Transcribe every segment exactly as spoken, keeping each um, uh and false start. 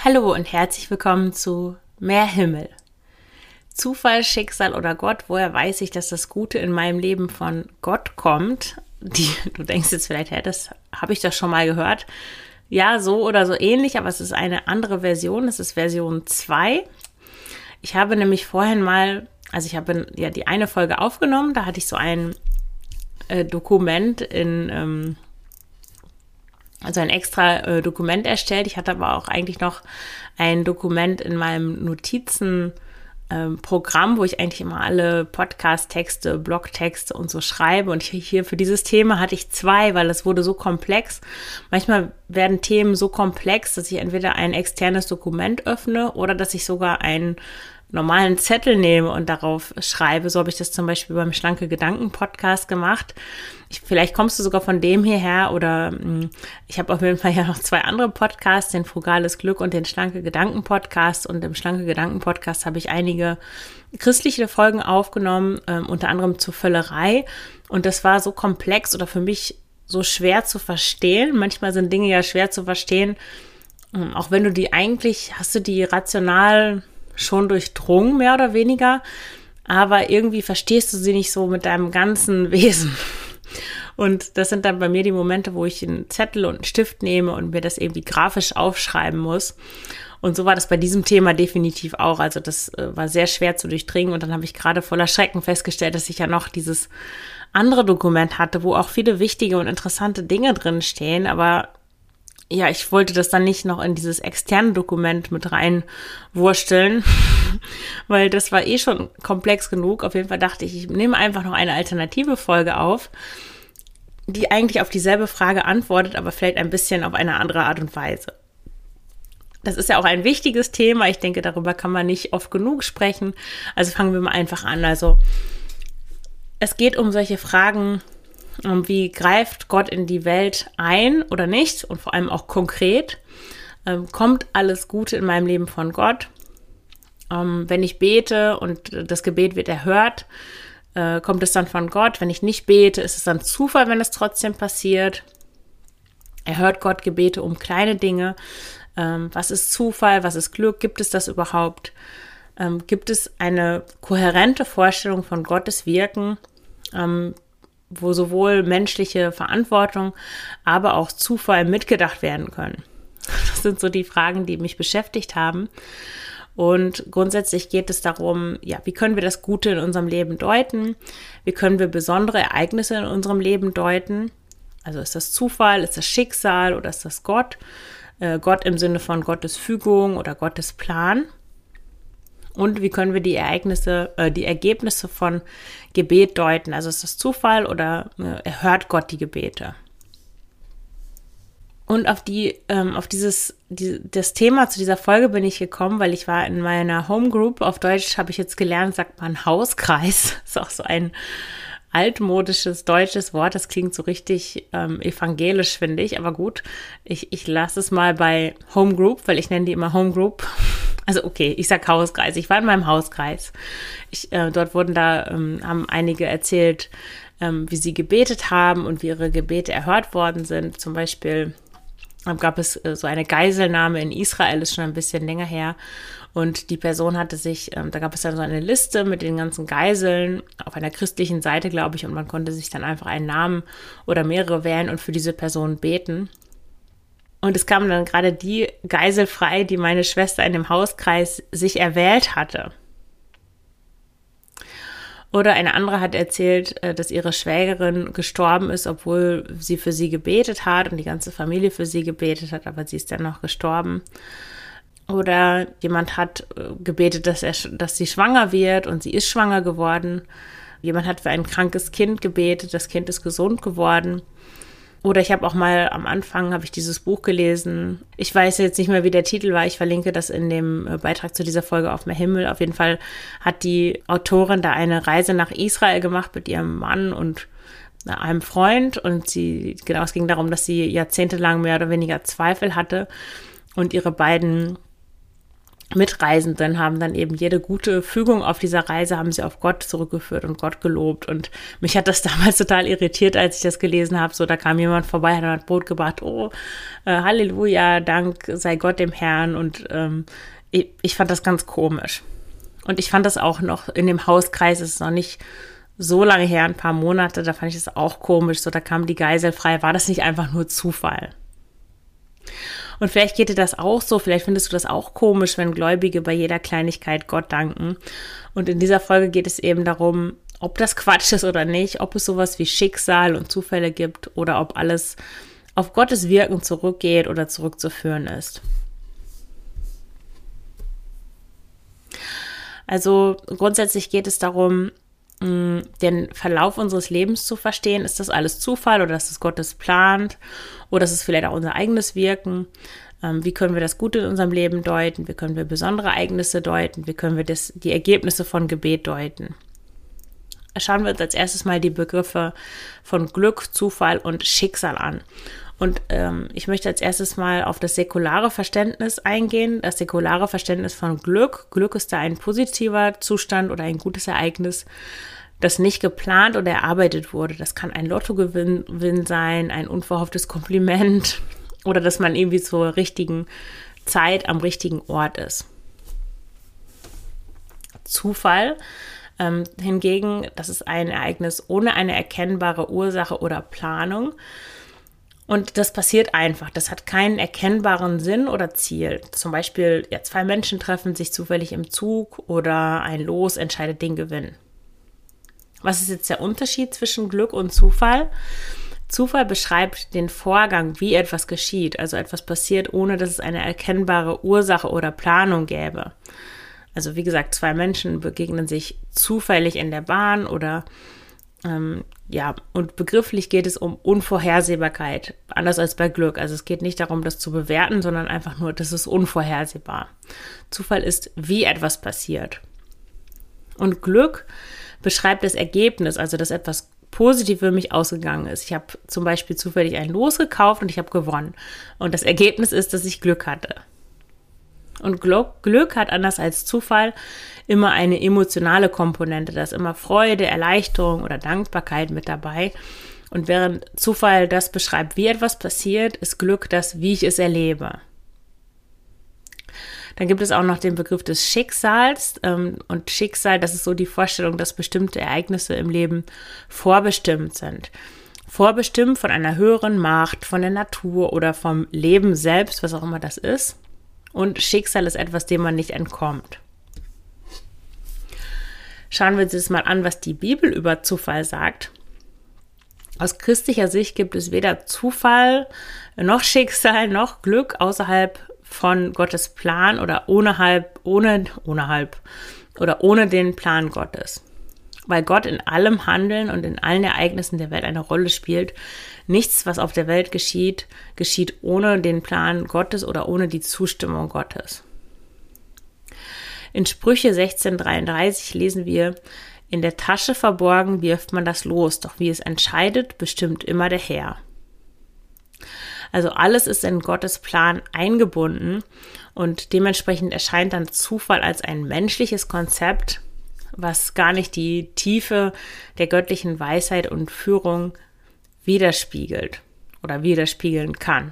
Hallo und herzlich willkommen zu Mehr Himmel. Zufall, Schicksal oder Gott, woher weiß ich, dass das Gute in meinem Leben von Gott kommt? Die, du denkst jetzt vielleicht, hey, das habe ich doch schon mal gehört. Ja, so oder so ähnlich, aber es ist eine andere Version. Es ist Version zwei. Ich habe nämlich vorhin mal, also ich habe ja die eine Folge aufgenommen, da hatte ich so ein äh, Dokument in, ähm, also ein extra äh, Dokument erstellt. Ich hatte aber auch eigentlich noch ein Dokument in meinem Notizen Ähm, Programm, wo ich eigentlich immer alle Podcast-Texte, Blog-Texte und so schreibe. Und hier für dieses Thema hatte ich zwei, weil es wurde so komplex. Manchmal werden Themen so komplex, dass ich entweder ein externes Dokument öffne oder dass ich sogar einen normalen Zettel nehme und darauf schreibe. So habe ich das zum Beispiel beim Schlanke Gedanken Podcast gemacht. Ich, vielleicht kommst du sogar von dem hierher oder mh, ich habe auf jeden Fall ja noch zwei andere Podcasts, den Frugales Glück und den Schlanke Gedanken Podcast. Und im Schlanke Gedanken Podcast habe ich einige christliche Folgen aufgenommen, ähm, unter anderem zur Völlerei. Und das war so komplex oder für mich so schwer zu verstehen. Manchmal sind Dinge ja schwer zu verstehen, ähm, auch wenn du die eigentlich, hast du die rational schon durchdrungen, mehr oder weniger, aber irgendwie verstehst du sie nicht so mit deinem ganzen Wesen. Und das sind dann bei mir die Momente, wo ich einen Zettel und einen Stift nehme und mir das irgendwie grafisch aufschreiben muss. Und so war das bei diesem Thema definitiv auch. Also das äh, war sehr schwer zu durchdringen und dann habe ich gerade voller Schrecken festgestellt, dass ich ja noch dieses andere Dokument hatte, wo auch viele wichtige und interessante Dinge drin stehen, aber ja, ich wollte das dann nicht noch in dieses externe Dokument mit reinwursteln, weil das war eh schon komplex genug. Auf jeden Fall dachte ich, ich nehme einfach noch eine alternative Folge auf, die eigentlich auf dieselbe Frage antwortet, aber vielleicht ein bisschen auf eine andere Art und Weise. Das ist ja auch ein wichtiges Thema. Ich denke, darüber kann man nicht oft genug sprechen. Also fangen wir mal einfach an. Also es geht um solche Fragen, wie greift Gott in die Welt ein oder nicht und vor allem auch konkret. Ähm, kommt alles Gute in meinem Leben von Gott? Ähm, wenn ich bete und das Gebet wird erhört, äh, kommt es dann von Gott? Wenn ich nicht bete, ist es dann Zufall, wenn es trotzdem passiert? Erhört Gott Gebete um kleine Dinge? Ähm, was ist Zufall? Was ist Glück? Gibt es das überhaupt? Ähm, gibt es eine kohärente Vorstellung von Gottes Wirken, ähm, wo sowohl menschliche Verantwortung, aber auch Zufall mitgedacht werden können? Das sind so die Fragen, die mich beschäftigt haben. Und grundsätzlich geht es darum, ja, wie können wir das Gute in unserem Leben deuten? Wie können wir besondere Ereignisse in unserem Leben deuten? Also ist das Zufall, ist das Schicksal oder ist das Gott? Äh, Gott im Sinne von Gottes Fügung oder Gottes Plan? Und wie können wir die Ereignisse, äh, die Ergebnisse von Gebet deuten? Also ist das Zufall oder äh, erhört Gott die Gebete? Und auf die, ähm, auf dieses, die, das Thema zu dieser Folge bin ich gekommen, weil ich war in meiner Homegroup. Auf Deutsch habe ich jetzt gelernt, sagt man Hauskreis. Das ist auch so ein altmodisches deutsches Wort. Das klingt so richtig ähm, evangelisch, finde ich. Aber gut, ich, ich lasse es mal bei Homegroup, weil ich nenne die immer Homegroup. Also okay, ich sag Hauskreis. Ich war in meinem Hauskreis. Ich, äh, dort wurden da, ähm, haben einige erzählt, ähm, wie sie gebetet haben und wie ihre Gebete erhört worden sind. Zum Beispiel ähm, gab es äh, so eine Geiselnahme in Israel, ist schon ein bisschen länger her. Und die Person hatte sich, ähm, da gab es dann so eine Liste mit den ganzen Geiseln auf einer christlichen Seite, glaube ich. Und man konnte sich dann einfach einen Namen oder mehrere wählen und für diese Person beten. Und es kam dann gerade die Geisel frei, die meine Schwester in dem Hauskreis sich erwählt hatte. Oder eine andere hat erzählt, dass ihre Schwägerin gestorben ist, obwohl sie für sie gebetet hat und die ganze Familie für sie gebetet hat, aber sie ist dann noch gestorben. Oder jemand hat gebetet, dass, er, dass sie schwanger wird und sie ist schwanger geworden. Jemand hat für ein krankes Kind gebetet, das Kind ist gesund geworden. Oder ich habe auch mal am Anfang, habe ich dieses Buch gelesen. Ich weiß jetzt nicht mehr, wie der Titel war. Ich verlinke das in dem Beitrag zu dieser Folge auf Mehr Himmel. Auf jeden Fall hat die Autorin da eine Reise nach Israel gemacht mit ihrem Mann und einem Freund. Und sie, genau, es ging darum, dass sie jahrzehntelang mehr oder weniger Zweifel hatte und ihre beiden Mitreisenden haben dann eben jede gute Fügung auf dieser Reise, haben sie auf Gott zurückgeführt und Gott gelobt. Und mich hat das damals total irritiert, als ich das gelesen habe. So, da kam jemand vorbei, hat Brot gebracht. Oh, äh, Halleluja, Dank sei Gott dem Herrn. Und ähm, ich, ich fand das ganz komisch. Und ich fand das auch noch in dem Hauskreis, es ist noch nicht so lange her, ein paar Monate, da fand ich das auch komisch. So, da kam die Geisel frei. War das nicht einfach nur Zufall? Und vielleicht geht dir das auch so, vielleicht findest du das auch komisch, wenn Gläubige bei jeder Kleinigkeit Gott danken. Und in dieser Folge geht es eben darum, ob das Quatsch ist oder nicht, ob es sowas wie Schicksal und Zufälle gibt oder ob alles auf Gottes Wirken zurückgeht oder zurückzuführen ist. Also grundsätzlich geht es darum, den Verlauf unseres Lebens zu verstehen. Ist das alles Zufall oder ist es Gottes Plan oder ist es vielleicht auch unser eigenes Wirken? Ähm, wie können wir das Gute in unserem Leben deuten? Wie können wir besondere Ereignisse deuten? Wie können wir das, die Ergebnisse von Gebet deuten? Schauen wir uns als erstes mal die Begriffe von Glück, Zufall und Schicksal an. Und ähm, ich möchte als erstes mal auf das säkulare Verständnis eingehen. Das säkulare Verständnis von Glück. Glück ist da ein positiver Zustand oder ein gutes Ereignis, das nicht geplant oder erarbeitet wurde. Das kann ein Lottogewinn sein, ein unverhofftes Kompliment oder dass man irgendwie zur richtigen Zeit am richtigen Ort ist. Zufall ähm, hingegen, das ist ein Ereignis ohne eine erkennbare Ursache oder Planung. Und das passiert einfach. Das hat keinen erkennbaren Sinn oder Ziel. Zum Beispiel, ja, zwei Menschen treffen sich zufällig im Zug oder ein Los entscheidet den Gewinn. Was ist jetzt der Unterschied zwischen Glück und Zufall? Zufall beschreibt den Vorgang, wie etwas geschieht. Also etwas passiert, ohne dass es eine erkennbare Ursache oder Planung gäbe. Also wie gesagt, zwei Menschen begegnen sich zufällig in der Bahn oder ähm, ja, und begrifflich geht es um Unvorhersehbarkeit, anders als bei Glück. Also es geht nicht darum, das zu bewerten, sondern einfach nur, das ist unvorhersehbar. Zufall ist, wie etwas passiert. Und Glück beschreibt das Ergebnis, also dass etwas positiv für mich ausgegangen ist. Ich habe zum Beispiel zufällig ein Los gekauft und ich habe gewonnen. Und das Ergebnis ist, dass ich Glück hatte. Und Glück, Glück hat anders als Zufall immer eine emotionale Komponente. Da ist immer Freude, Erleichterung oder Dankbarkeit mit dabei. Und während Zufall das beschreibt, wie etwas passiert, ist Glück das, wie ich es erlebe. Dann gibt es auch noch den Begriff des Schicksals. Und Schicksal, das ist so die Vorstellung, dass bestimmte Ereignisse im Leben vorbestimmt sind. Vorbestimmt von einer höheren Macht, von der Natur oder vom Leben selbst, was auch immer das ist. Und Schicksal ist etwas, dem man nicht entkommt. Schauen wir uns jetzt mal an, was die Bibel über Zufall sagt. Aus christlicher Sicht gibt es weder Zufall, noch Schicksal, noch Glück außerhalb von Gottes Plan oder ohnehalb, ohne, ohnehalb oder ohne den Plan Gottes. Weil Gott in allem Handeln und in allen Ereignissen der Welt eine Rolle spielt. Nichts, was auf der Welt geschieht, geschieht ohne den Plan Gottes oder ohne die Zustimmung Gottes. In Sprüche sechzehn dreiunddreißig lesen wir: In der Tasche verborgen wirft man das Los, doch wie es entscheidet, bestimmt immer der Herr. Also alles ist in Gottes Plan eingebunden und dementsprechend erscheint dann Zufall als ein menschliches Konzept, was gar nicht die Tiefe der göttlichen Weisheit und Führung widerspiegelt oder widerspiegeln kann.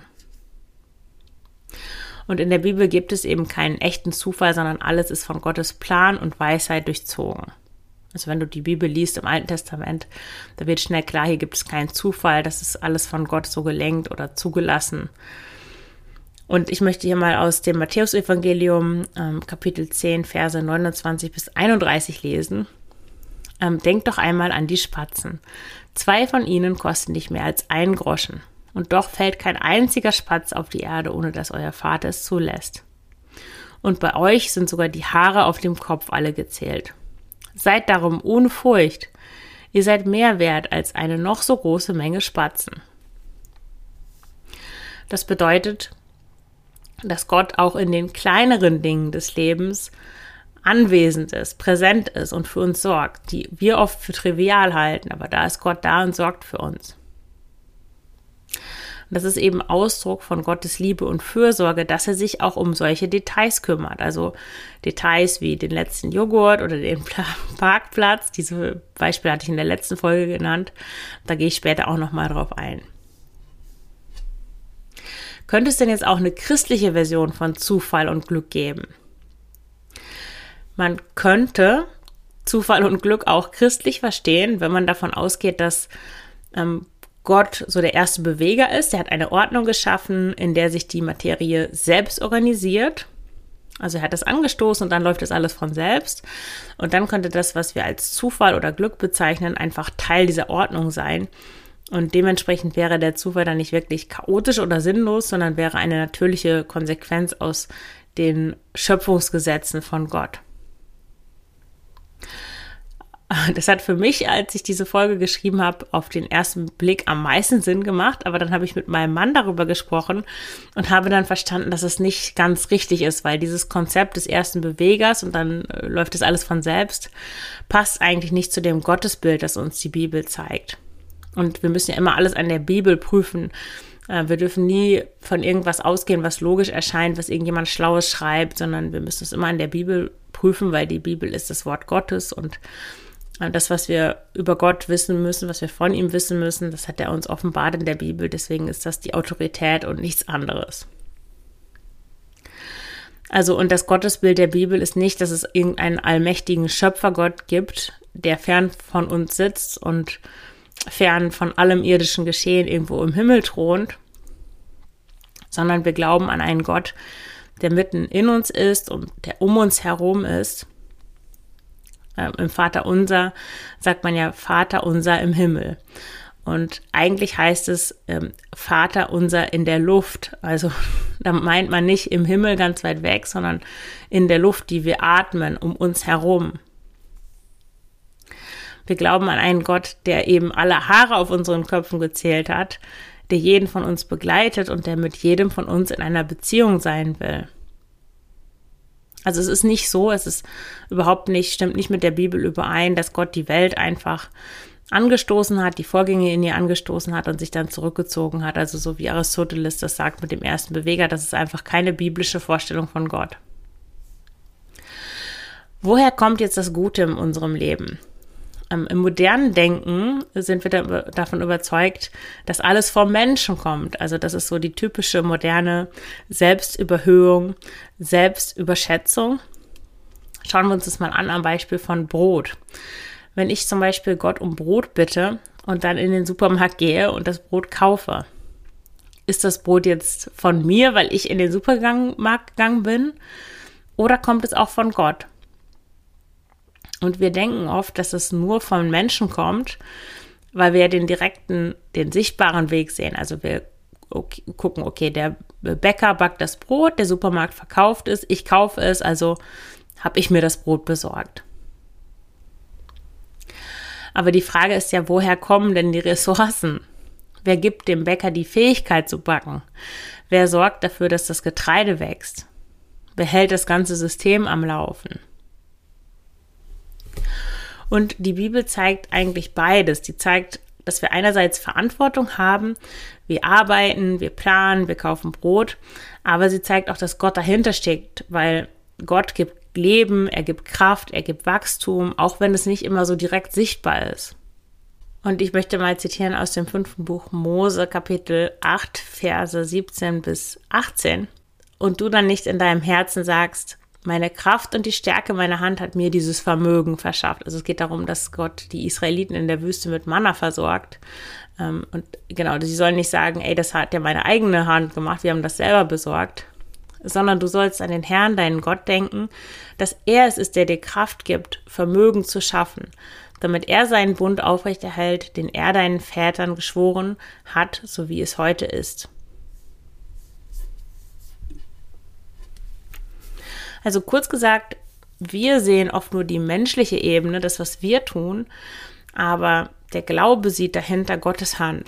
Und in der Bibel gibt es eben keinen echten Zufall, sondern alles ist von Gottes Plan und Weisheit durchzogen. Also wenn du die Bibel liest im Alten Testament, da wird schnell klar, hier gibt es keinen Zufall, das ist alles von Gott so gelenkt oder zugelassen. Und ich möchte hier mal aus dem Matthäusevangelium ähm, Kapitel zehn, Verse neunundzwanzig bis einunddreißig lesen. Ähm, denkt doch einmal an die Spatzen. Zwei von ihnen kosten nicht mehr als einen Groschen. Und doch fällt kein einziger Spatz auf die Erde, ohne dass euer Vater es zulässt. Und bei euch sind sogar die Haare auf dem Kopf alle gezählt. Seid darum ohne Furcht. Ihr seid mehr wert als eine noch so große Menge Spatzen. Das bedeutet, dass Gott auch in den kleineren Dingen des Lebens anwesend ist, präsent ist und für uns sorgt, die wir oft für trivial halten, aber da ist Gott da und sorgt für uns. Und das ist eben Ausdruck von Gottes Liebe und Fürsorge, dass er sich auch um solche Details kümmert. Also Details wie den letzten Joghurt oder den Parkplatz. Diese Beispiele hatte ich in der letzten Folge genannt. Da gehe ich später auch nochmal drauf ein. Könnte es denn jetzt auch eine christliche Version von Zufall und Glück geben? Man könnte Zufall und Glück auch christlich verstehen, wenn man davon ausgeht, dass ähm, Gott so der erste Beweger ist. Er hat eine Ordnung geschaffen, in der sich die Materie selbst organisiert. Also er hat das angestoßen und dann läuft das alles von selbst. Und dann könnte das, was wir als Zufall oder Glück bezeichnen, einfach Teil dieser Ordnung sein. Und dementsprechend wäre der Zufall dann nicht wirklich chaotisch oder sinnlos, sondern wäre eine natürliche Konsequenz aus den Schöpfungsgesetzen von Gott. Das hat für mich, als ich diese Folge geschrieben habe, auf den ersten Blick am meisten Sinn gemacht. Aber dann habe ich mit meinem Mann darüber gesprochen und habe dann verstanden, dass es nicht ganz richtig ist, weil dieses Konzept des ersten Bewegers und dann äh, läuft das alles von selbst, passt eigentlich nicht zu dem Gottesbild, das uns die Bibel zeigt. Und wir müssen ja immer alles an der Bibel prüfen. Äh, wir dürfen nie von irgendwas ausgehen, was logisch erscheint, was irgendjemand Schlaues schreibt, sondern wir müssen es immer an der Bibel prüfen, weil die Bibel ist das Wort Gottes und das, was wir über Gott wissen müssen, was wir von ihm wissen müssen, das hat er uns offenbart in der Bibel. Deswegen ist das die Autorität und nichts anderes. Also, und das Gottesbild der Bibel ist nicht, dass es irgendeinen allmächtigen Schöpfergott gibt, der fern von uns sitzt und fern von allem irdischen Geschehen irgendwo im Himmel thront, sondern wir glauben an einen Gott, der mitten in uns ist und der um uns herum ist. Ähm, Im Vater unser sagt man ja Vater unser im Himmel. Und eigentlich heißt es ähm, Vater unser in der Luft. Also da meint man nicht im Himmel ganz weit weg, sondern in der Luft, die wir atmen, um uns herum. Wir glauben an einen Gott, der eben alle Haare auf unseren Köpfen gezählt hat, der jeden von uns begleitet und der mit jedem von uns in einer Beziehung sein will. Also es ist nicht so, es ist überhaupt nicht, stimmt nicht mit der Bibel überein, dass Gott die Welt einfach angestoßen hat, die Vorgänge in ihr angestoßen hat und sich dann zurückgezogen hat. Also so wie Aristoteles das sagt mit dem ersten Beweger, das ist einfach keine biblische Vorstellung von Gott. Woher kommt jetzt das Gute in unserem Leben? Ähm, Im modernen Denken sind wir da, davon überzeugt, dass alles vom Menschen kommt. Also das ist so die typische moderne Selbstüberhöhung, Selbstüberschätzung. Schauen wir uns das mal an am Beispiel von Brot. Wenn ich zum Beispiel Gott um Brot bitte und dann in den Supermarkt gehe und das Brot kaufe, ist das Brot jetzt von mir, weil ich in den Supermarkt gegangen bin, oder kommt es auch von Gott? Und wir denken oft, dass es nur von Menschen kommt, weil wir den direkten, den sichtbaren Weg sehen. Also wir okay, gucken, okay, der Bäcker backt das Brot, der Supermarkt verkauft es, ich kaufe es, also habe ich mir das Brot besorgt. Aber die Frage ist ja, woher kommen denn die Ressourcen? Wer gibt dem Bäcker die Fähigkeit zu backen? Wer sorgt dafür, dass das Getreide wächst? Wer hält das ganze System am Laufen? Und die Bibel zeigt eigentlich beides. Die zeigt, dass wir einerseits Verantwortung haben, wir arbeiten, wir planen, wir kaufen Brot, aber sie zeigt auch, dass Gott dahinter steckt, weil Gott gibt Leben, er gibt Kraft, er gibt Wachstum, auch wenn es nicht immer so direkt sichtbar ist. Und ich möchte mal zitieren aus dem fünften Buch Mose, Kapitel acht, Verse siebzehn bis achtzehn. Und du dann nicht in deinem Herzen sagst, meine Kraft und die Stärke meiner Hand hat mir dieses Vermögen verschafft. Also es geht darum, dass Gott die Israeliten in der Wüste mit Manna versorgt. Und genau, sie sollen nicht sagen, ey, das hat ja meine eigene Hand gemacht, wir haben das selber besorgt. Sondern du sollst an den Herrn, deinen Gott, denken, dass er es ist, der dir Kraft gibt, Vermögen zu schaffen, damit er seinen Bund aufrechterhält, den er deinen Vätern geschworen hat, so wie es heute ist. Also kurz gesagt, wir sehen oft nur die menschliche Ebene, das, was wir tun, aber der Glaube sieht dahinter Gottes Hand.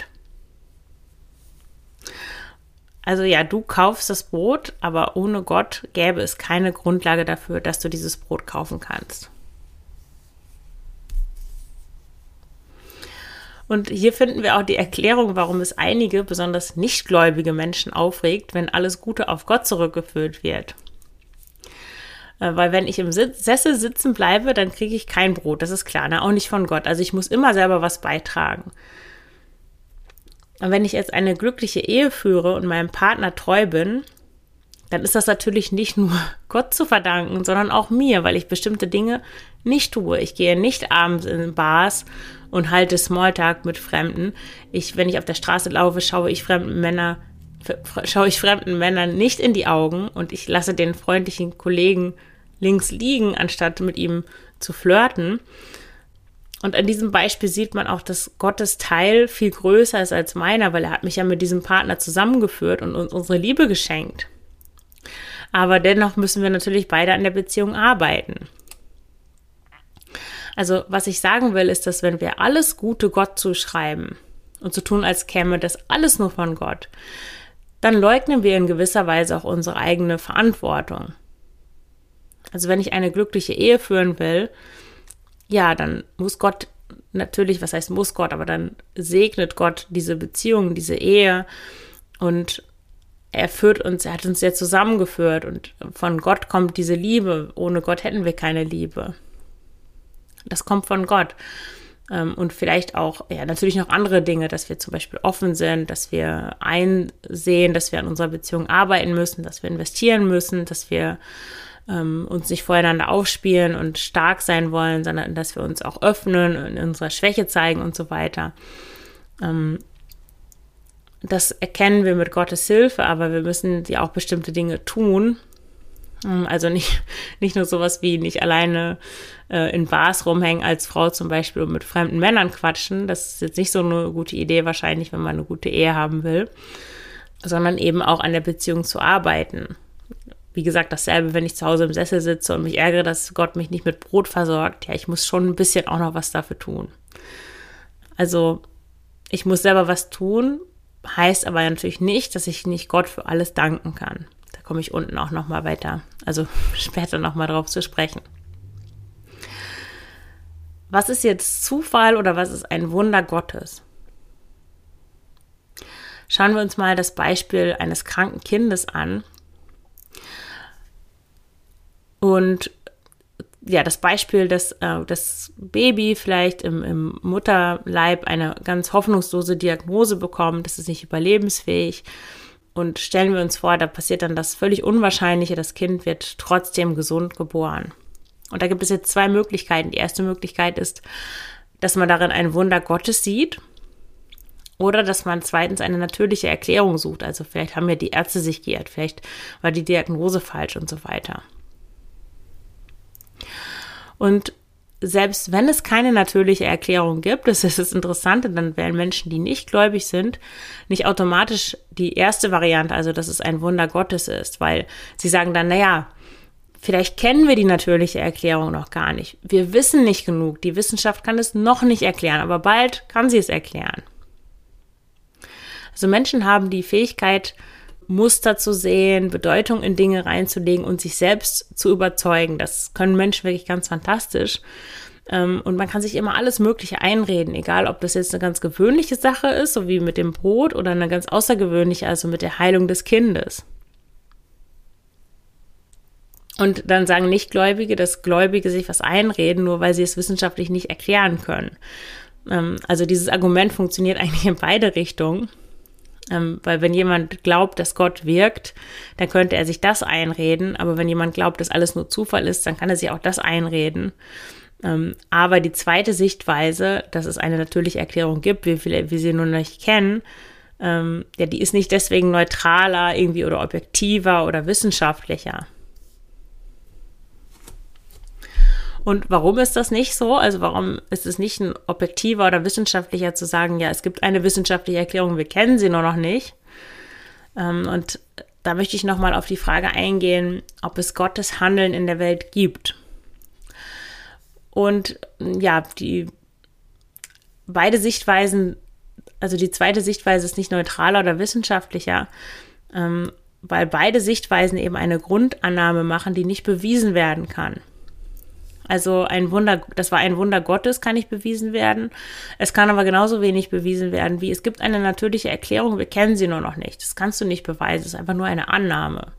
Also ja, du kaufst das Brot, aber ohne Gott gäbe es keine Grundlage dafür, dass du dieses Brot kaufen kannst. Und hier finden wir auch die Erklärung, warum es einige, besonders nichtgläubige Menschen aufregt, wenn alles Gute auf Gott zurückgeführt wird. Weil wenn ich im Sessel sitzen bleibe, dann kriege ich kein Brot, das ist klar, ne? Auch nicht von Gott. Also ich muss immer selber was beitragen. Und wenn ich jetzt eine glückliche Ehe führe und meinem Partner treu bin, dann ist das natürlich nicht nur Gott zu verdanken, sondern auch mir, weil ich bestimmte Dinge nicht tue. Ich gehe nicht abends in Bars und halte Smalltalk mit Fremden. Ich, wenn ich auf der Straße laufe, schaue ich fremden Männer, schaue ich fremden Männern nicht in die Augen und ich lasse den freundlichen Kollegen links liegen, anstatt mit ihm zu flirten. Und an diesem Beispiel sieht man auch, dass Gottes Teil viel größer ist als meiner, weil er hat mich ja mit diesem Partner zusammengeführt und uns unsere Liebe geschenkt. Aber dennoch müssen wir natürlich beide an der Beziehung arbeiten. Also was ich sagen will, ist, dass wenn wir alles Gute Gott zuschreiben und so tun, als käme das alles nur von Gott, dann leugnen wir in gewisser Weise auch unsere eigene Verantwortung. Also wenn ich eine glückliche Ehe führen will, ja, dann muss Gott natürlich, was heißt muss Gott, aber dann segnet Gott diese Beziehung, diese Ehe und er führt uns, er hat uns ja zusammengeführt und von Gott kommt diese Liebe. Ohne Gott hätten wir keine Liebe. Das kommt von Gott. Und vielleicht auch, ja, natürlich noch andere Dinge, dass wir zum Beispiel offen sind, dass wir einsehen, dass wir an unserer Beziehung arbeiten müssen, dass wir investieren müssen, dass wir ähm, uns nicht voreinander aufspielen und stark sein wollen, sondern dass wir uns auch öffnen und unsere Schwäche zeigen und so weiter. Ähm, das erkennen wir mit Gottes Hilfe, aber wir müssen ja auch bestimmte Dinge tun. Also nicht, nicht nur sowas wie nicht alleine äh, in Bars rumhängen als Frau zum Beispiel und mit fremden Männern quatschen. Das ist jetzt nicht so eine gute Idee wahrscheinlich, wenn man eine gute Ehe haben will, sondern eben auch an der Beziehung zu arbeiten. Wie gesagt, dasselbe, wenn ich zu Hause im Sessel sitze und mich ärgere, dass Gott mich nicht mit Brot versorgt. Ja, ich muss schon ein bisschen auch noch was dafür tun. Also ich muss selber was tun, heißt aber natürlich nicht, dass ich nicht Gott für alles danken kann. Da komme ich unten auch noch mal weiter, also später noch mal drauf zu sprechen. Was ist jetzt Zufall oder was ist ein Wunder Gottes? Schauen wir uns mal das Beispiel eines kranken Kindes an. Und ja, das Beispiel, dass äh, das Baby vielleicht im, im Mutterleib eine ganz hoffnungslose Diagnose bekommt, das ist nicht überlebensfähig. Und stellen wir uns vor, da passiert dann das völlig Unwahrscheinliche, das Kind wird trotzdem gesund geboren. Und da gibt es jetzt zwei Möglichkeiten. Die erste Möglichkeit ist, dass man darin ein Wunder Gottes sieht oder dass man zweitens eine natürliche Erklärung sucht. Also vielleicht haben ja die Ärzte sich geirrt, vielleicht war die Diagnose falsch und so weiter. Und selbst wenn es keine natürliche Erklärung gibt, das ist das Interessante, dann wählen Menschen, die nicht gläubig sind, nicht automatisch die erste Variante, also dass es ein Wunder Gottes ist, weil sie sagen dann, naja, vielleicht kennen wir die natürliche Erklärung noch gar nicht. Wir wissen nicht genug, die Wissenschaft kann es noch nicht erklären, aber bald kann sie es erklären. Also Menschen haben die Fähigkeit, Muster zu sehen, Bedeutung in Dinge reinzulegen und sich selbst zu überzeugen. Das können Menschen wirklich ganz fantastisch. Und man kann sich immer alles Mögliche einreden, egal ob das jetzt eine ganz gewöhnliche Sache ist, so wie mit dem Brot, oder eine ganz außergewöhnliche, also mit der Heilung des Kindes. Und dann sagen Nichtgläubige, dass Gläubige sich was einreden, nur weil sie es wissenschaftlich nicht erklären können. Also dieses Argument funktioniert eigentlich in beide Richtungen. Ähm, weil wenn jemand glaubt, dass Gott wirkt, dann könnte er sich das einreden. Aber wenn jemand glaubt, dass alles nur Zufall ist, dann kann er sich auch das einreden. Ähm, aber die zweite Sichtweise, dass es eine natürliche Erklärung gibt, wie wir, wir sie nur nicht kennen, ähm, ja, die ist nicht deswegen neutraler irgendwie oder objektiver oder wissenschaftlicher. Und warum ist das nicht so? Also warum ist es nicht ein objektiver oder wissenschaftlicher zu sagen, ja, es gibt eine wissenschaftliche Erklärung, wir kennen sie nur noch nicht. Und da möchte ich nochmal auf die Frage eingehen, ob es Gottes Handeln in der Welt gibt. Und ja, die beide Sichtweisen, also die zweite Sichtweise ist nicht neutraler oder wissenschaftlicher, weil beide Sichtweisen eben eine Grundannahme machen, die nicht bewiesen werden kann. Also ein Wunder, das war ein Wunder Gottes, kann nicht bewiesen werden. Es kann aber genauso wenig bewiesen werden, wie es gibt eine natürliche Erklärung, wir kennen sie nur noch nicht. Das kannst du nicht beweisen, es ist einfach nur eine Annahme.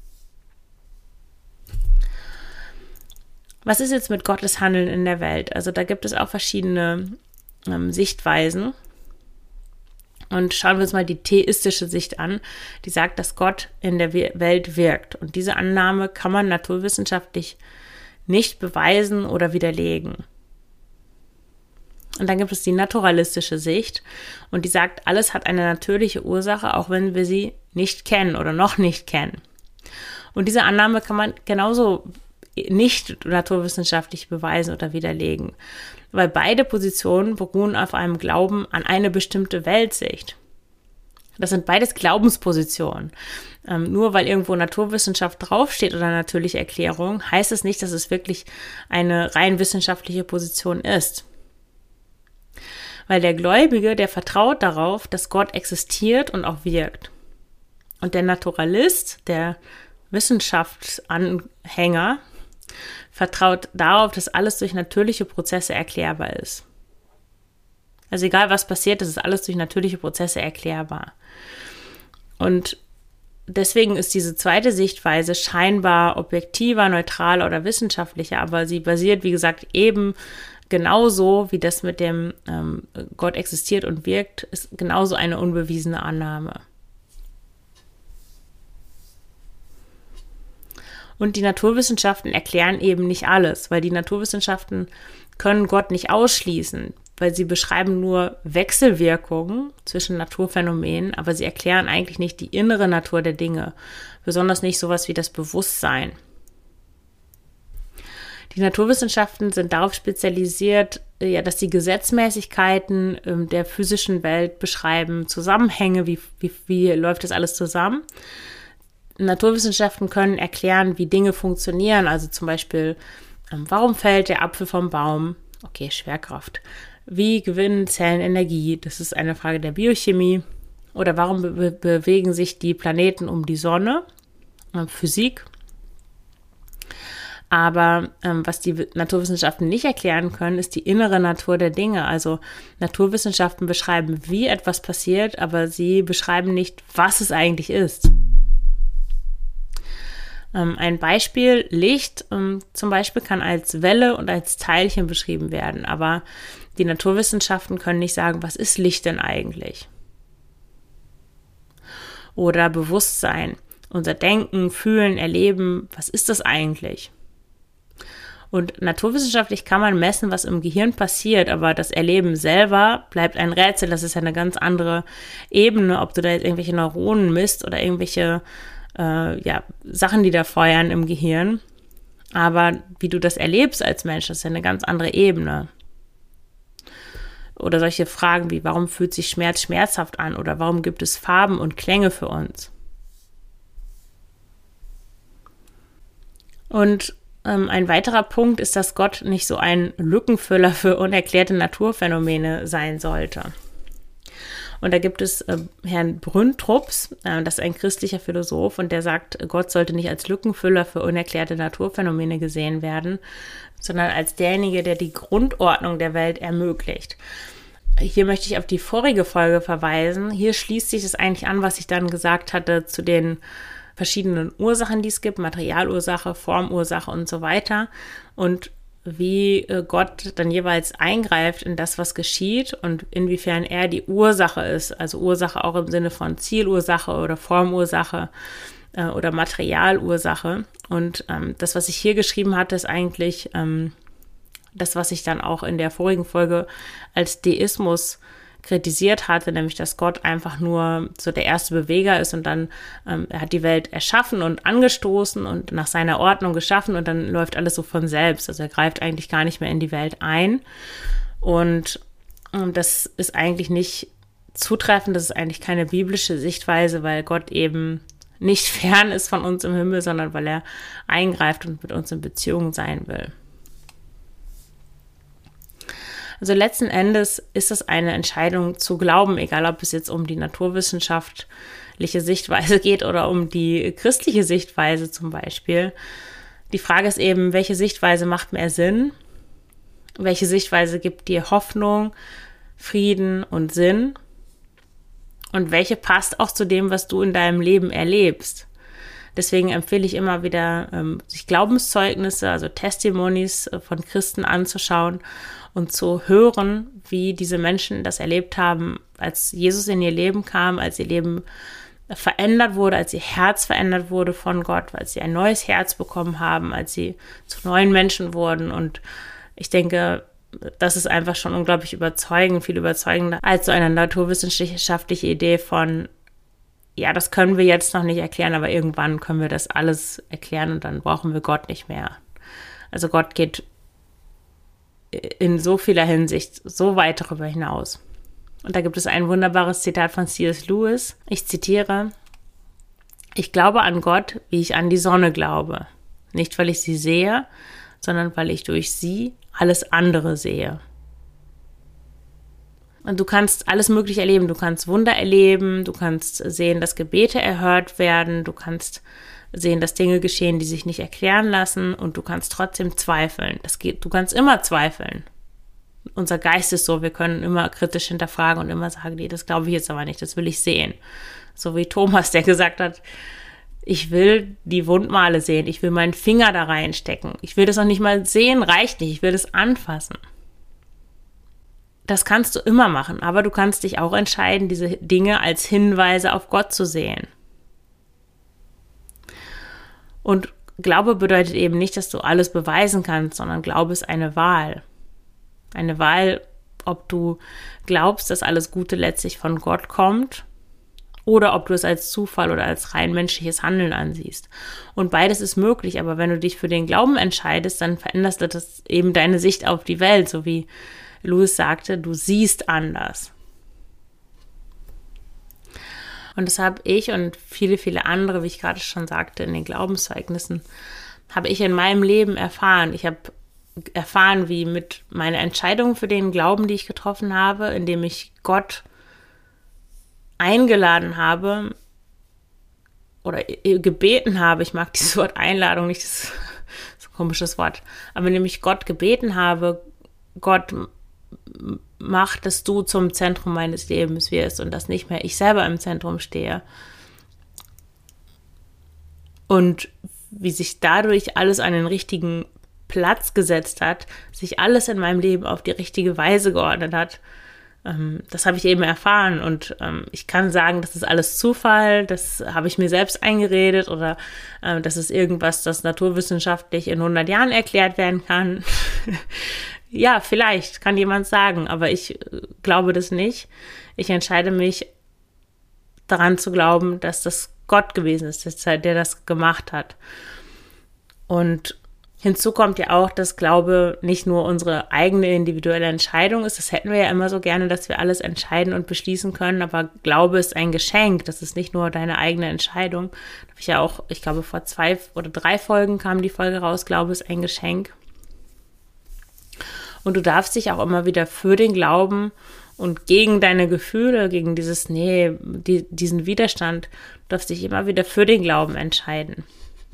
Was ist jetzt mit Gottes Handeln in der Welt? Also da gibt es auch verschiedene ähm, Sichtweisen. Und schauen wir uns mal die theistische Sicht an, die sagt, dass Gott in der Welt wirkt. Und diese Annahme kann man naturwissenschaftlich nicht beweisen oder widerlegen. Und dann gibt es die naturalistische Sicht und die sagt, alles hat eine natürliche Ursache, auch wenn wir sie nicht kennen oder noch nicht kennen. Und diese Annahme kann man genauso nicht naturwissenschaftlich beweisen oder widerlegen, weil beide Positionen beruhen auf einem Glauben an eine bestimmte Weltsicht. Das sind beides Glaubenspositionen. Ähm, nur weil irgendwo Naturwissenschaft draufsteht oder natürliche Erklärung, heißt es nicht, dass es wirklich eine rein wissenschaftliche Position ist. Weil der Gläubige, der vertraut darauf, dass Gott existiert und auch wirkt. Und der Naturalist, der Wissenschaftsanhänger, vertraut darauf, dass alles durch natürliche Prozesse erklärbar ist. Also egal, was passiert, das ist alles durch natürliche Prozesse erklärbar. Und deswegen ist diese zweite Sichtweise scheinbar objektiver, neutraler oder wissenschaftlicher, aber sie basiert, wie gesagt, eben genauso wie das mit dem ähm, Gott existiert und wirkt, ist genauso eine unbewiesene Annahme. Und die Naturwissenschaften erklären eben nicht alles, weil die Naturwissenschaften können Gott nicht ausschließen, weil sie beschreiben nur Wechselwirkungen zwischen Naturphänomenen, aber sie erklären eigentlich nicht die innere Natur der Dinge, besonders nicht sowas wie das Bewusstsein. Die Naturwissenschaften sind darauf spezialisiert, ja, dass sie Gesetzmäßigkeiten ähm, der physischen Welt beschreiben, Zusammenhänge, wie, wie, wie läuft das alles zusammen. Naturwissenschaften können erklären, wie Dinge funktionieren, also zum Beispiel, ähm, warum fällt der Apfel vom Baum? Okay, Schwerkraft. Wie gewinnen Zellen Energie? Das ist eine Frage der Biochemie. Oder warum be- bewegen sich die Planeten um die Sonne? Ähm, Physik. Aber ähm, was die Naturwissenschaften nicht erklären können, ist die innere Natur der Dinge. Also Naturwissenschaften beschreiben, wie etwas passiert, aber sie beschreiben nicht, was es eigentlich ist. Ähm, ein Beispiel, Licht ähm, zum Beispiel kann als Welle und als Teilchen beschrieben werden, aber die Naturwissenschaften können nicht sagen, was ist Licht denn eigentlich? Oder Bewusstsein, unser Denken, Fühlen, Erleben, was ist das eigentlich? Und naturwissenschaftlich kann man messen, was im Gehirn passiert, aber das Erleben selber bleibt ein Rätsel. Das ist ja eine ganz andere Ebene, ob du da jetzt irgendwelche Neuronen misst oder irgendwelche äh, ja, Sachen, die da feuern im Gehirn. Aber wie du das erlebst als Mensch, das ist ja eine ganz andere Ebene. Oder solche Fragen wie, warum fühlt sich Schmerz schmerzhaft an? Oder warum gibt es Farben und Klänge für uns? Und ähm, ein weiterer Punkt ist, dass Gott nicht so ein Lückenfüller für unerklärte Naturphänomene sein sollte. Und da gibt es äh, Herrn Brüntrups, äh, das ist ein christlicher Philosoph, und der sagt, Gott sollte nicht als Lückenfüller für unerklärte Naturphänomene gesehen werden, sondern als derjenige, der die Grundordnung der Welt ermöglicht. Hier möchte ich auf die vorige Folge verweisen. Hier schließt sich das eigentlich an, was ich dann gesagt hatte zu den verschiedenen Ursachen, die es gibt, Materialursache, Formursache und so weiter. Und wie Gott dann jeweils eingreift in das, was geschieht und inwiefern er die Ursache ist. Also Ursache auch im Sinne von Zielursache oder Formursache äh, oder Materialursache. Und ähm, das, was ich hier geschrieben hatte, ist eigentlich ähm, das, was ich dann auch in der vorigen Folge als Deismus kritisiert hatte, nämlich, dass Gott einfach nur so der erste Beweger ist und dann, ähm, er hat die Welt erschaffen und angestoßen und nach seiner Ordnung geschaffen und dann läuft alles so von selbst. Also er greift eigentlich gar nicht mehr in die Welt ein. Und ähm, das ist eigentlich nicht zutreffend, das ist eigentlich keine biblische Sichtweise, weil Gott eben nicht fern ist von uns im Himmel, sondern weil er eingreift und mit uns in Beziehung sein will. Also letzten Endes ist es eine Entscheidung zu glauben, egal ob es jetzt um die naturwissenschaftliche Sichtweise geht oder um die christliche Sichtweise zum Beispiel, Die Frage ist eben, welche Sichtweise macht mehr Sinn? Welche Sichtweise gibt dir Hoffnung, Frieden und Sinn? Und welche passt auch zu dem, was du in deinem Leben erlebst? Deswegen empfehle ich immer wieder, ähm, sich Glaubenszeugnisse, also Testimonies von Christen anzuschauen und zu hören, wie diese Menschen das erlebt haben, als Jesus in ihr Leben kam, als ihr Leben verändert wurde, als ihr Herz verändert wurde von Gott, als sie ein neues Herz bekommen haben, als sie zu neuen Menschen wurden. Und ich denke, das ist einfach schon unglaublich überzeugend, viel überzeugender als so eine naturwissenschaftliche Idee von, ja, das können wir jetzt noch nicht erklären, aber irgendwann können wir das alles erklären und dann brauchen wir Gott nicht mehr. Also Gott geht in so vieler Hinsicht so weit darüber hinaus. Und da gibt es ein wunderbares Zitat von C S Lewis. Ich zitiere: Ich glaube an Gott, wie ich an die Sonne glaube. Nicht, weil ich sie sehe, sondern weil ich durch sie alles andere sehe. Und du kannst alles Mögliche erleben. Du kannst Wunder erleben, du kannst sehen, dass Gebete erhört werden, du kannst sehen, dass Dinge geschehen, die sich nicht erklären lassen, und du kannst trotzdem zweifeln. Das geht, du kannst immer zweifeln. Unser Geist ist so, wir können immer kritisch hinterfragen und immer sagen, nee, das glaube ich jetzt aber nicht, das will ich sehen. So wie Thomas, der gesagt hat, ich will die Wundmale sehen, ich will meinen Finger da reinstecken. Ich will das noch nicht mal sehen, reicht nicht, ich will das anfassen. Das kannst du immer machen, aber du kannst dich auch entscheiden, diese Dinge als Hinweise auf Gott zu sehen. Und Glaube bedeutet eben nicht, dass du alles beweisen kannst, sondern Glaube ist eine Wahl. Eine Wahl, ob du glaubst, dass alles Gute letztlich von Gott kommt, oder ob du es als Zufall oder als rein menschliches Handeln ansiehst. Und beides ist möglich, aber wenn du dich für den Glauben entscheidest, dann veränderst du das eben deine Sicht auf die Welt, so wie Lewis sagte, du siehst anders. Und das habe ich und viele, viele andere, wie ich gerade schon sagte, in den Glaubenszeugnissen, habe ich in meinem Leben erfahren. Ich habe erfahren, wie mit meiner Entscheidung für den Glauben, die ich getroffen habe, indem ich Gott eingeladen habe oder gebeten habe, ich mag dieses Wort Einladung nicht, das ist so ein komisches Wort, aber indem ich Gott gebeten habe, Gott, mach, dass du zum Zentrum meines Lebens wirst und dass nicht mehr ich selber im Zentrum stehe. Und wie sich dadurch alles an den richtigen Platz gesetzt hat, sich alles in meinem Leben auf die richtige Weise geordnet hat, ähm, das habe ich eben erfahren. Und ähm, ich kann sagen, das ist alles Zufall, das habe ich mir selbst eingeredet, oder äh, das ist irgendwas, das naturwissenschaftlich in hundert Jahren erklärt werden kann. Ja, vielleicht kann jemand sagen, aber ich glaube das nicht. Ich entscheide mich daran zu glauben, dass das Gott gewesen ist, der das gemacht hat. Und hinzu kommt ja auch, dass Glaube nicht nur unsere eigene individuelle Entscheidung ist. Das hätten wir ja immer so gerne, dass wir alles entscheiden und beschließen können. Aber Glaube ist ein Geschenk. Das ist nicht nur deine eigene Entscheidung. Da habe ich ja auch, ich glaube, vor zwei oder drei Folgen kam die Folge raus. Glaube ist ein Geschenk. Und du darfst dich auch immer wieder für den Glauben und gegen deine Gefühle, gegen dieses, nee, die, diesen Widerstand, du darfst dich immer wieder für den Glauben entscheiden.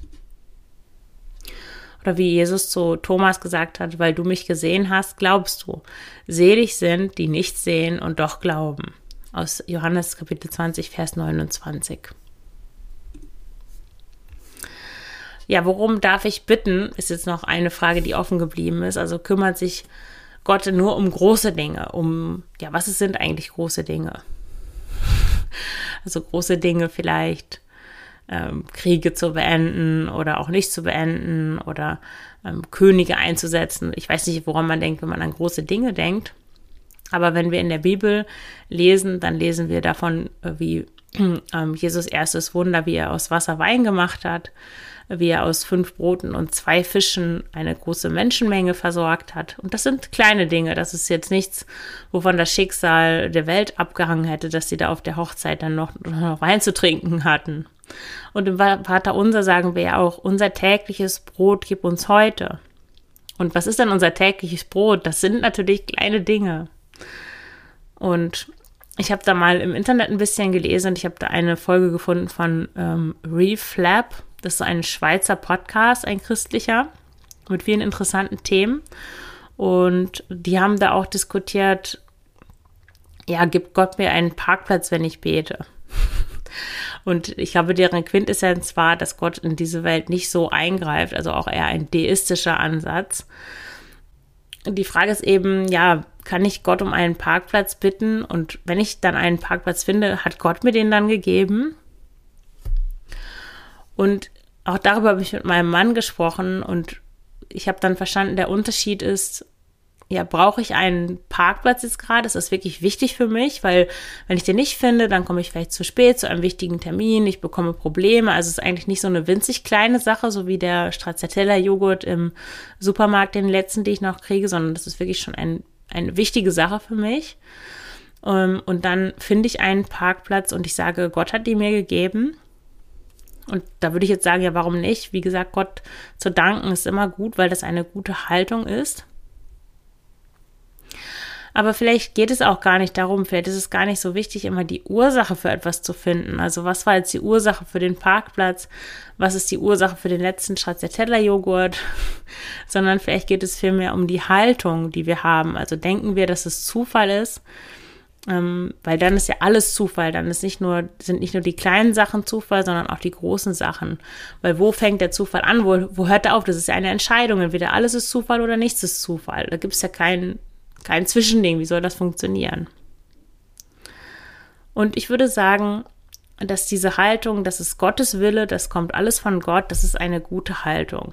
Oder wie Jesus zu Thomas gesagt hat, weil du mich gesehen hast, glaubst du. Selig sind, die nicht sehen und doch glauben. Aus Johannes Kapitel zwanzig, Vers neunundzwanzig. Ja, worum darf ich bitten, ist jetzt noch eine Frage, die offen geblieben ist. Also kümmert sich Gott nur um große Dinge, um, ja, was sind eigentlich große Dinge? Also große Dinge vielleicht, ähm, Kriege zu beenden oder auch nicht zu beenden oder ähm, Könige einzusetzen. Ich weiß nicht, woran man denkt, wenn man an große Dinge denkt. Aber wenn wir in der Bibel lesen, dann lesen wir davon, wie ähm, Jesus erstes Wunder, wie er aus Wasser Wein gemacht hat, wie er aus fünf Broten und zwei Fischen eine große Menschenmenge versorgt hat. Und das sind kleine Dinge. Das ist jetzt nichts, wovon das Schicksal der Welt abgehangen hätte, dass sie da auf der Hochzeit dann noch, noch Wein zu trinken hatten. Und im Vaterunser sagen wir ja auch, unser tägliches Brot gib uns heute. Und was ist denn unser tägliches Brot? Das sind natürlich kleine Dinge. Und ich habe da mal im Internet ein bisschen gelesen und ich habe da eine Folge gefunden von ähm, Reflab Das ist ein Schweizer Podcast, ein christlicher, mit vielen interessanten Themen. Und die haben da auch diskutiert, ja, gibt Gott mir einen Parkplatz, wenn ich bete? Und ich glaube, deren Quintessenz war, dass Gott in diese Welt nicht so eingreift, also auch eher ein deistischer Ansatz. Die Frage ist eben, ja, kann ich Gott um einen Parkplatz bitten? Und wenn ich dann einen Parkplatz finde, hat Gott mir den dann gegeben? Und auch darüber habe ich mit meinem Mann gesprochen und ich habe dann verstanden, der Unterschied ist, ja, brauche ich einen Parkplatz jetzt gerade? Ist das wirklich wichtig für mich? Weil wenn ich den nicht finde, dann komme ich vielleicht zu spät zu einem wichtigen Termin, ich bekomme Probleme. Also es ist eigentlich nicht so eine winzig kleine Sache, so wie der Stracciatella-Joghurt im Supermarkt, den letzten, den ich noch kriege, sondern das ist wirklich schon ein, eine wichtige Sache für mich. Um, und dann finde ich einen Parkplatz und ich sage, Gott hat die mir gegeben. Und da würde ich jetzt sagen, ja, warum nicht? Wie gesagt, Gott zu danken ist immer gut, weil das eine gute Haltung ist. Aber vielleicht geht es auch gar nicht darum, vielleicht ist es gar nicht so wichtig, immer die Ursache für etwas zu finden. Also was war jetzt die Ursache für den Parkplatz? Was ist die Ursache für den letzten Stracciatella-Joghurt? Sondern vielleicht geht es vielmehr um die Haltung, die wir haben. Also denken wir, dass es Zufall ist? Ähm, weil dann ist ja alles Zufall, dann ist nicht nur, sind nicht nur die kleinen Sachen Zufall, sondern auch die großen Sachen. Weil wo fängt der Zufall an, wo, wo hört er auf? Das ist ja eine Entscheidung, entweder alles ist Zufall oder nichts ist Zufall. Da gibt es ja kein, kein Zwischending, wie soll das funktionieren? Und ich würde sagen, dass diese Haltung, das ist Gottes Wille, das kommt alles von Gott, das ist eine gute Haltung.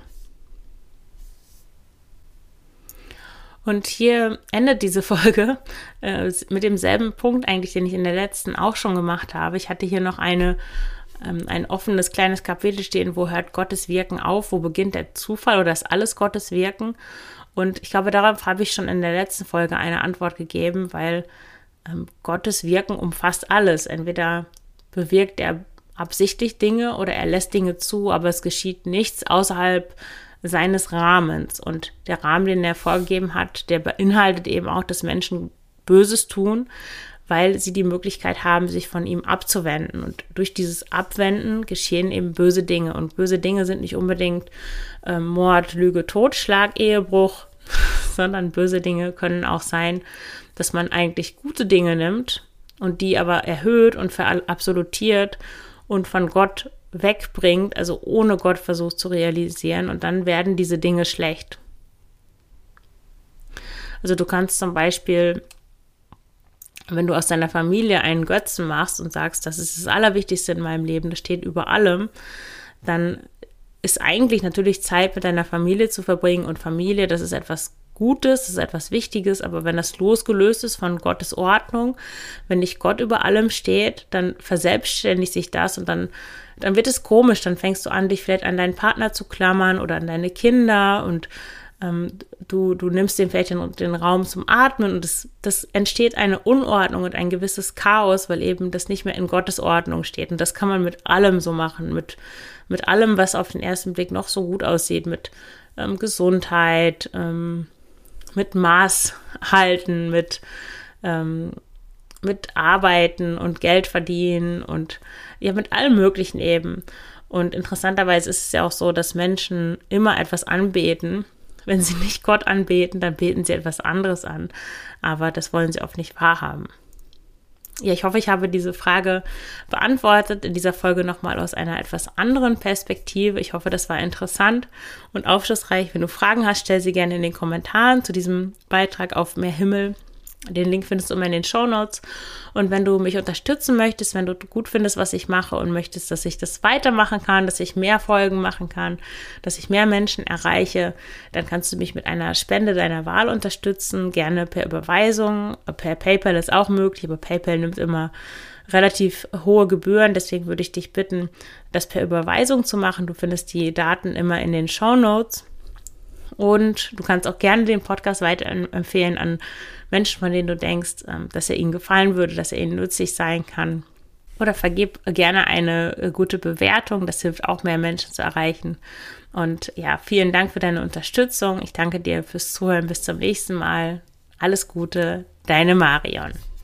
Und hier endet diese Folge äh, mit demselben Punkt eigentlich, den ich in der letzten auch schon gemacht habe. Ich hatte hier noch eine, ähm, ein offenes kleines Kapitel stehen, wo hört Gottes Wirken auf, wo beginnt der Zufall oder ist alles Gottes Wirken? Und ich glaube, darauf habe ich schon in der letzten Folge eine Antwort gegeben, weil ähm, Gottes Wirken umfasst alles. Entweder bewirkt er absichtlich Dinge oder er lässt Dinge zu, aber es geschieht nichts außerhalb seines Rahmens. Und der Rahmen, den er vorgegeben hat, der beinhaltet eben auch, dass Menschen Böses tun, weil sie die Möglichkeit haben, sich von ihm abzuwenden. Und durch dieses Abwenden geschehen eben böse Dinge. Und böse Dinge sind nicht unbedingt äh, Mord, Lüge, Totschlag, Ehebruch, sondern böse Dinge können auch sein, dass man eigentlich gute Dinge nimmt und die aber erhöht und verabsolutiert und von Gott wegbringt, also ohne Gott versucht zu realisieren, und dann werden diese Dinge schlecht. Also du kannst zum Beispiel, wenn du aus deiner Familie einen Götzen machst und sagst, das ist das Allerwichtigste in meinem Leben, das steht über allem, dann ist eigentlich natürlich Zeit mit deiner Familie zu verbringen, und Familie, das ist etwas Gutes, das ist etwas Wichtiges, aber wenn das losgelöst ist von Gottes Ordnung, wenn nicht Gott über allem steht, dann verselbstständigt sich das und dann, dann wird es komisch, dann fängst du an, dich vielleicht an deinen Partner zu klammern oder an deine Kinder und ähm, du, du nimmst dem vielleicht den, den Raum zum Atmen und das, das entsteht eine Unordnung und ein gewisses Chaos, weil eben das nicht mehr in Gottes Ordnung steht, und das kann man mit allem so machen, mit, mit allem, was auf den ersten Blick noch so gut aussieht, mit ähm, Gesundheit, ähm, mit Maß halten, mit, ähm, mit Arbeiten und Geld verdienen und ja, mit allem Möglichen eben. Und interessanterweise ist es ja auch so, dass Menschen immer etwas anbeten. Wenn sie nicht Gott anbeten, dann beten sie etwas anderes an. Aber das wollen sie oft nicht wahrhaben. Ja, ich hoffe, ich habe diese Frage beantwortet in dieser Folge nochmal aus einer etwas anderen Perspektive. Ich hoffe, das war interessant und aufschlussreich. Wenn du Fragen hast, stell sie gerne in den Kommentaren zu diesem Beitrag auf Mehr Himmel. Den Link findest du immer in den Shownotes. Und wenn du mich unterstützen möchtest, wenn du gut findest, was ich mache und möchtest, dass ich das weitermachen kann, dass ich mehr Folgen machen kann, dass ich mehr Menschen erreiche, dann kannst du mich mit einer Spende deiner Wahl unterstützen, gerne per Überweisung. Per PayPal ist auch möglich, aber PayPal nimmt immer relativ hohe Gebühren. Deswegen würde ich dich bitten, das per Überweisung zu machen. Du findest die Daten immer in den Shownotes. Und du kannst auch gerne den Podcast weiterempfehlen an Menschen, von denen du denkst, dass er ihnen gefallen würde, dass er ihnen nützlich sein kann. Oder vergib gerne eine gute Bewertung, das hilft auch, mehr Menschen zu erreichen. Und ja, vielen Dank für deine Unterstützung. Ich danke dir fürs Zuhören. Bis zum nächsten Mal. Alles Gute, deine Marion.